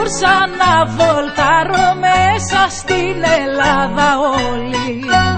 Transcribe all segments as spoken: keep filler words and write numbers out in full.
κούρσα να βολτάρω μέσα στην Ελλάδα όλη.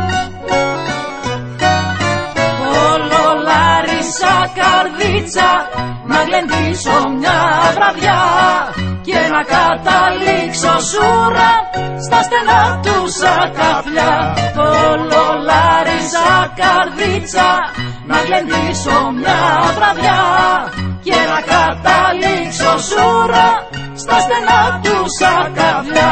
Όλο Λάρισα καρδίτσα να γλεντήσω μια βραδιά και να καταλήξω σούρα στα στενά του σακαφιά. Όλο Λάρισα καρδίτσα να γλεντήσω μια βραδιά και να καταλήξω σούρα στα στενά του σακαφιά.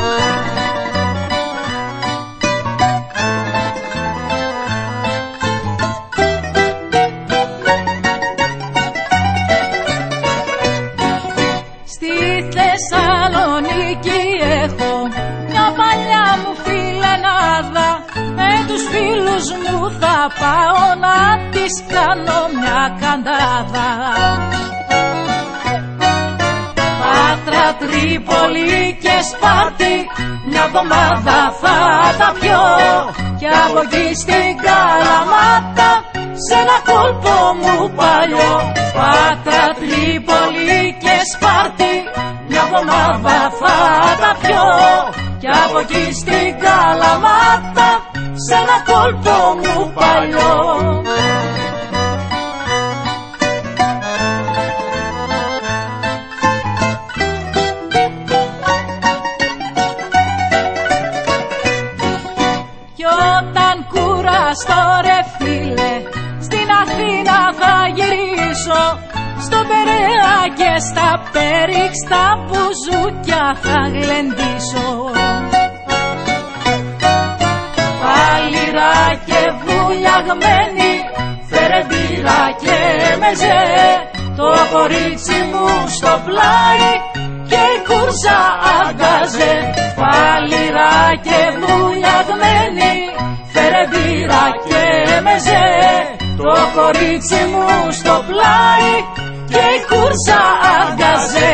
Στη Θεσσαλονίκη έχω μια παλιά μου φιλενάδα, με τους φίλους μου θα πάω να της κάνω μια καντάδα. Πάτρα, Τρίπολη και Σπάρτη μια εβδομάδα θα τα πιω και από εκεί στην Καλαμάτα σε ένα κόλπο μου παλιό. Πάτρα, Τρίπολη και Σπάρτη μια εβδομάδα θα τα πιω και από εκεί στην Καλαμάτα σε ένα κόλπο μου παλιό. Κι όταν κουραστώ ρε φίλε στην Αθήνα θα γυρίσω, στον Περαία και στα Πέριξ τα μπουζούκια θα γλεντήσω. Πάλιρα και βουλιαγμένη, φέρε μπύρα και μεζέ, το κορίτσι μου στο πλάι και η κούρσα αγκαζέ. Πάλιρα και βουλιαγμένη, φέρε μπύρα και μεζέ, το κορίτσι μου στο πλάι και η κούρσα αγκαζέ.